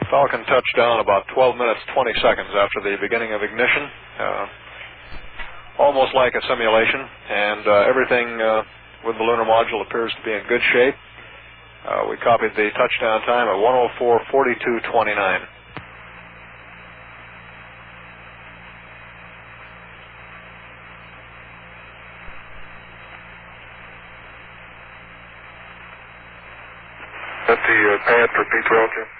Falcon touched down about 12 minutes, 20 seconds after the beginning of ignition, almost like a simulation, and everything with the lunar module appears to be in good shape. We copied the touchdown time at 1:04:42:29. That's the pad for P12, Jim.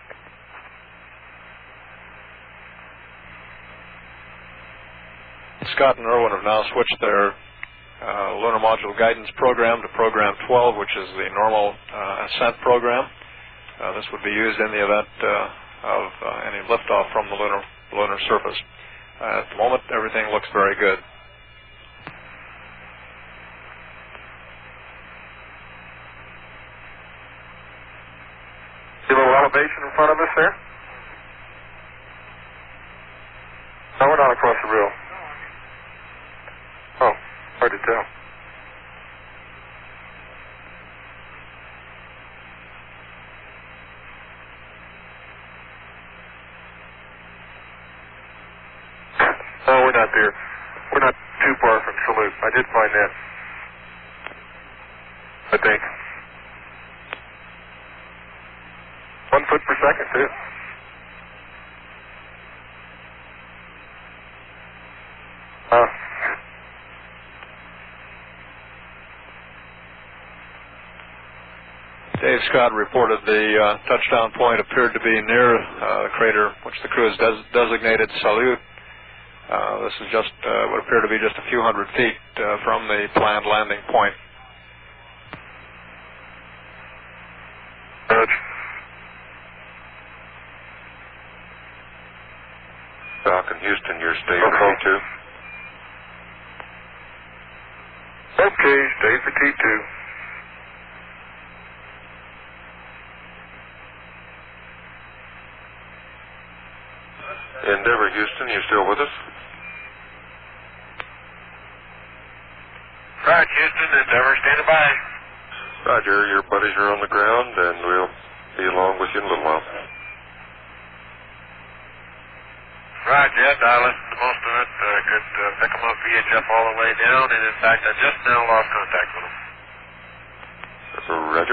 Scott and Irwin have now switched their lunar module guidance program to program 12, which is the normal ascent program. This would be used in the event of any liftoff from the lunar surface. At the moment, everything looks very good. See a little elevation in front of us there? No, we're not across the rail. Oh, hard to tell. No, we're not there. We're not too far from Salute. I did find that. I think. 1 foot per second, too. Dave Scott reported the touchdown point appeared to be near the crater, which the crew has designated Salute. This is just would appear to be just a few hundred feet from the planned landing point. Falcon Houston, your stay for T2. Okay, stay for T2. Endeavour Houston, you still with us? Right, Houston, Endeavour, standing by. Roger, your buddies are on the ground, and we'll be along with you in a little while. Right, yeah, I listened to most of it. Could pick them up VHF all the way down, and in fact, I just now lost contact with them. Roger.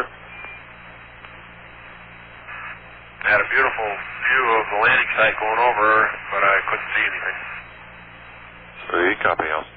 I had a beautiful view of the landing site going over, but I couldn't see anything. Sweet, copy, Al.